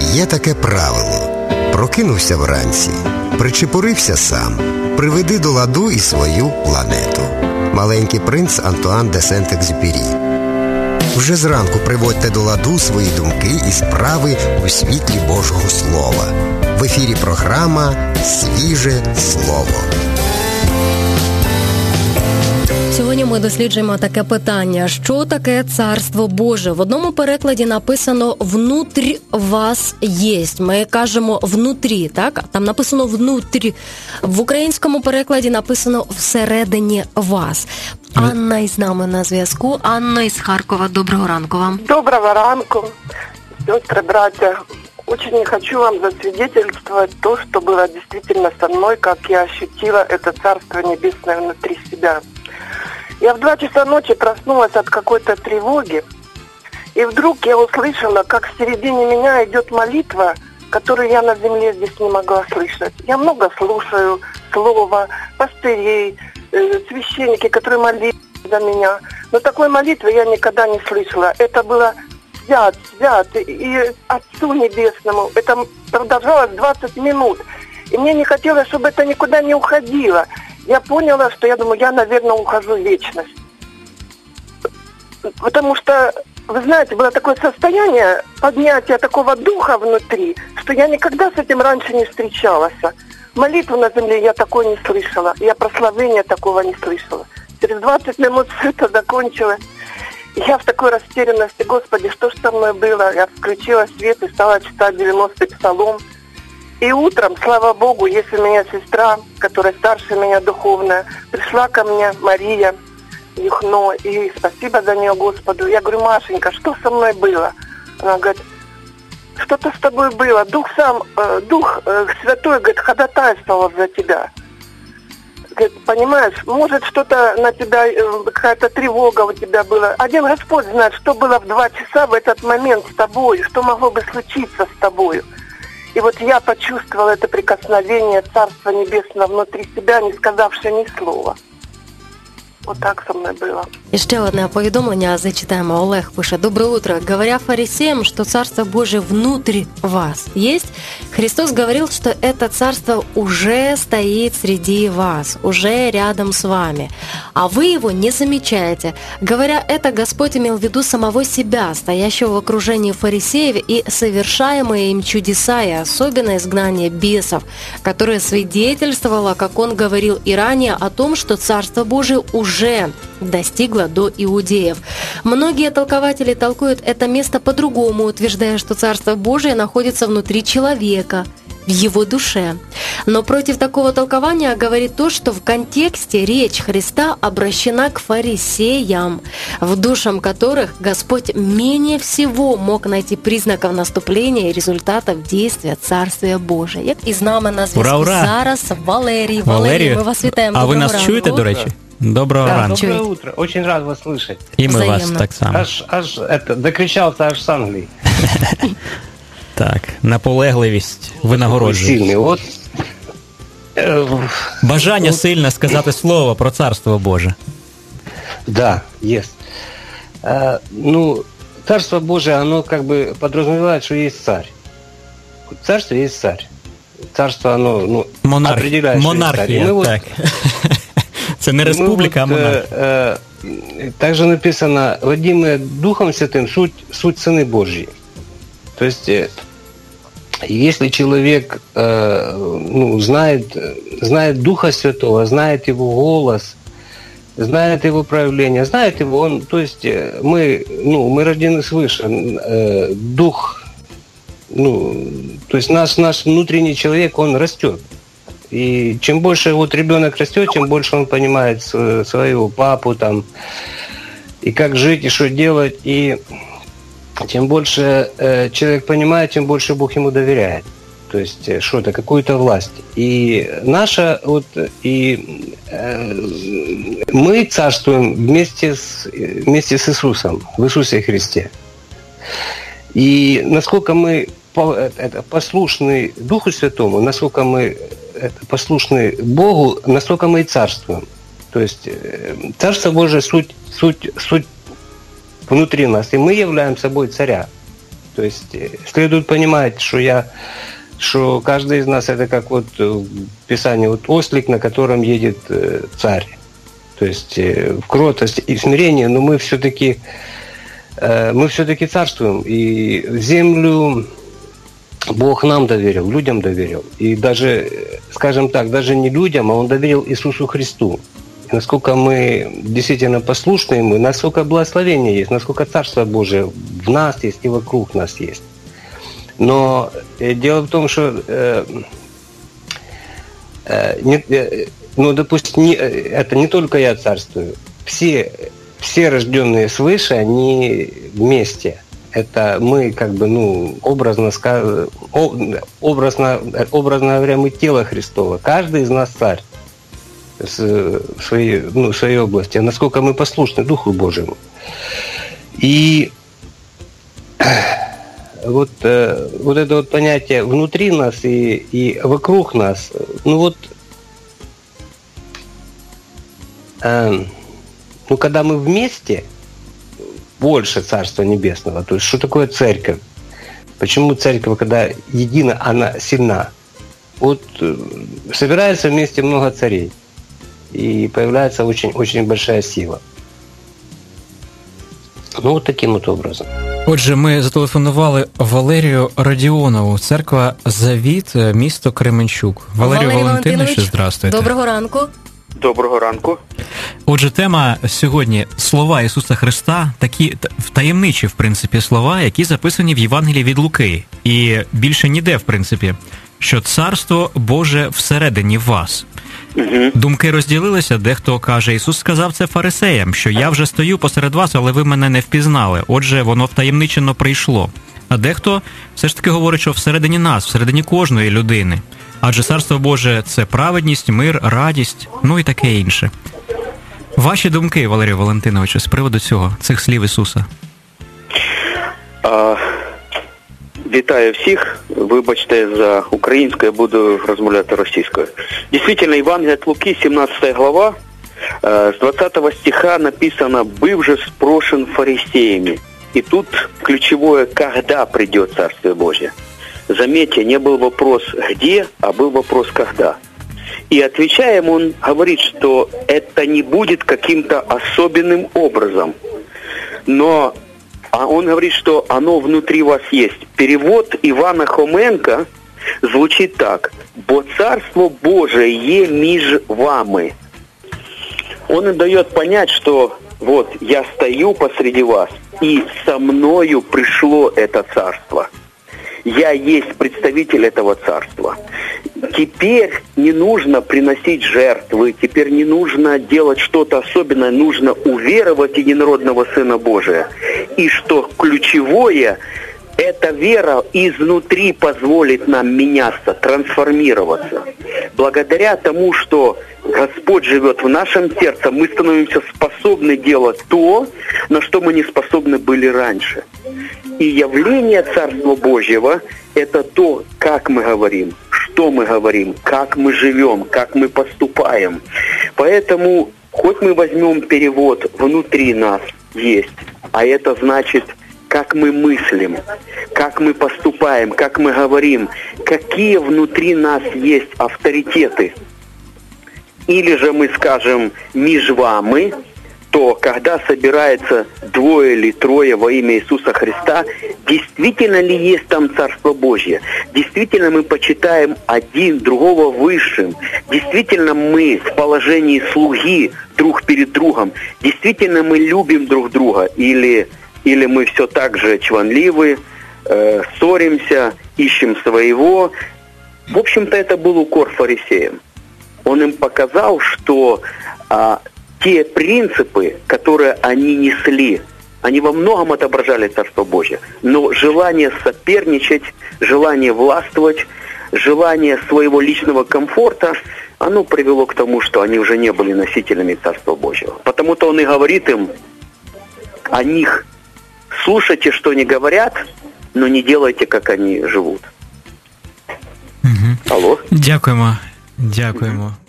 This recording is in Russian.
Є таке правило. Прокинувся вранці, причепурився сам, приведи до ладу і свою планету. Маленький принц Антуан де Сент-Екзюпері. Вже зранку приводьте до ладу свої думки і справи у світлі Божого Слова. В ефірі програма «Свіже слово». Сьогодні ми досліджуємо таке питання. Що таке Царство Боже? В одному перекладі написано «внутрь вас єсть». Ми кажемо «внутрі», так? Там написано «внутрь». В українському перекладі написано «всередині вас». Анна із нами на зв'язку. Анна із Харкова. Доброго ранку вам. Доброго ранку, сестры, братья. Очень не хочу вам засвидетельствовать то, что было действительно со мной, как я ощутила это Царство Небесное внутри себя. Я в 2 часа ночи проснулась от какой-то тревоги, и вдруг я услышала, как в середине меня идет молитва, которую я на земле здесь не могла слышать. Я много слушаю слова пастырей, священники, которые молились за меня. Но такой молитвы я никогда не слышала. Это было свят, и Отцу Небесному. Это продолжалось 20 минут. И мне не хотелось, чтобы это никуда не уходило. Я поняла, что я думаю, я, наверное, ухожу в вечность. Потому что, вы знаете, было такое состояние поднятия такого духа внутри, что я никогда с этим раньше не встречалась. Молитву на земле я такой не слышала. Я прославления такого не слышала. Через 20 минут все это закончилось. Я в такой растерянности. Господи, что ж со мной было? Я включила свет и стала читать 90-й псалом. И утром, слава Богу, есть у меня сестра, которая старше меня духовная, пришла ко мне, Мария Юхно, и спасибо за нее Господу. Я говорю, Машенька, что со мной было? Она говорит, что-то с тобой было. Дух Святой, говорит, ходатайствовал за тебя. Говорит, понимаешь, может что-то на тебя, какая-то тревога у тебя была. Один Господь знает, что было в 2 часа в этот момент с тобой, что могло бы случиться с тобою. И вот я почувствовала это прикосновение Царства Небесного внутри себя, не сказавши ни слова. Вот так со мной было. І ще одне повідомлення зачитаємо. Олег пише: «Доброе утро. Говоря фарисеям, что Царство Божие внутри вас есть, Христос говорил, что это Царство уже стоит среди вас, уже рядом с вами, а вы его не замечаете». Говоря это, Господь имел в виду самого себя, стоящего в окружении фарисеев, и совершаемые им чудеса, и особенно изгнание бесов, которое свидетельствовало, как он говорил и ранее, о том, что Царство Божие уже достигло до иудеев. Многие толкователи толкуют это место по-другому, утверждая, что Царство Божие находится внутри человека, в его душе. Но против такого толкования говорит то, что в контексте речь Христа обращена к фарисеям, в душам которых Господь менее всего мог найти признаков наступления и результатов действия Царствия Божия. Як і з нами на зв'язку зараз Валерій. Валерій, ми вас вітаємо. А ви нас чуєте, до речі? Доброго ранку. Доброе утро. Очень рад вас слышать. І ми вас так само. Аж докричался аж с Англии. Так, наполегливість винагороджує. Сильный. Вот. Бажання сильне сказати слово про Царство Боже. Да, есть. Царство Божие, оно как бы подразумевает, что есть царь. Царство есть царь. Царство, оно определяет, что есть царь. Монархія, так. Це не республіка, а монархія. Также написано, водимые Духом Святым, суть сыны Божьи. То есть, если человек знает Духа Святого, знает Его голос, знает Его проявление, знает Его, мы рождены свыше, Дух, то есть наш внутренний человек, он растет. И чем больше ребенок растет, чем больше он понимает своего папу там, и как жить, и что делать, и тем больше человек понимает, тем больше Бог ему доверяет. То есть что-то, какую-то власть. И мы царствуем вместе с Иисусом, в Иисусе Христе. И насколько мы послушны Духу Святому, насколько мы послушны Богу, настолько мы и царствуем. То есть Царство Божие суть внутри нас, и мы являем собой царя. То есть следует понимать, что каждый из нас это как вот в Писании вот ослик, на котором едет царь. То есть в кротости и смирении, но мы все-таки царствуем. И землю Бог нам доверил, людям доверил. И даже, скажем так, даже не людям, а Он доверил Иисусу Христу. И насколько мы действительно послушны Ему, насколько благословение есть, насколько Царство Божие в нас есть и вокруг нас есть. Но дело в том, что, допустим, это не только я царствую. Все рожденные свыше, они вместе. Это мы, как бы, образно говоря, мы тело Христово. Каждый из нас царь в своей области. Насколько мы послушны Духу Божьему. И вот это вот понятие внутри нас и вокруг нас, когда мы вместе, больше Царства Небесного. То есть, что такое церковь? Почему церковь, когда едина, она сильна? Вот собирается вместе много царей, и появляется очень, очень большая сила. Вот таким от образом. Отже, ми зателефонували Валерію Радіонову, церква Завіт, місто Кременчук. Валерій Валентинович, здравствуйте. Доброго ранку. Доброго ранку. Отже, тема сьогодні – слова Ісуса Христа, такі таємничі, в принципі, слова, які записані в Євангелії від Луки. І більше ніде, в принципі, що Царство Боже всередині вас. Думки розділилися, дехто каже, Ісус сказав це фарисеям, що я вже стою посеред вас, але ви мене не впізнали. Отже, воно втаємничено прийшло. А дехто все ж таки говорить, що всередині нас, всередині кожної людини. Адже Царство Боже – це праведність, мир, радість, і таке інше. Ваші думки, Валерію Валентиновичу, з приводу цих слів Ісуса? Вітаю всіх. Вибачте за українську, я буду розмовляти російською. Дійсно, Євангелие от Луки, 17 глава, с 20 стиха написано «Был же спрошен фарисеями». И тут ключевое «когда придет Царствие Божие». Заметьте, не был вопрос «где», а был вопрос «когда». И отвечая ему, он говорит, что это не будет каким-то особенным образом. Но он говорит, что оно внутри вас есть. Перевод Ивана Хоменко звучит так. «Бо Царство Божие е між вами». Он им дает понять, что вот я стою посреди вас, и со мною пришло это царство. Я есть представитель этого царства. Теперь не нужно приносить жертвы, теперь не нужно делать что-то особенное, нужно уверовать в единородного Сына Божия. И что ключевое, эта вера изнутри позволит нам меняться, трансформироваться. Благодаря тому, что Господь живет в нашем сердце, мы становимся способны делать то, на что мы не способны были раньше. И явление Царства Божьего – это то, как мы говорим, что мы говорим, как мы живем, как мы поступаем. Поэтому, хоть мы возьмем перевод «внутри нас есть», а это значит, как мы мыслим, как мы поступаем, как мы говорим, какие внутри нас есть авторитеты. Или же мы скажем «меж вами», то когда собирается 2 или 3 во имя Иисуса Христа, действительно ли есть там Царство Божье? Действительно мы почитаем один другого высшим? Действительно мы в положении слуги друг перед другом? Действительно мы любим друг друга? Или мы все так же чванливы, ссоримся, ищем своего? В общем-то, это был укор фарисеям. Он им показал, что те принципы, которые они несли, они во многом отображали Царство Божие. Но желание соперничать, желание властвовать, желание своего личного комфорта, оно привело к тому, что они уже не были носителями Царства Божьего. Потому-то он и говорит им о них: слушайте, что они говорят, но не делайте, как они живут. Алло. Дякуємо.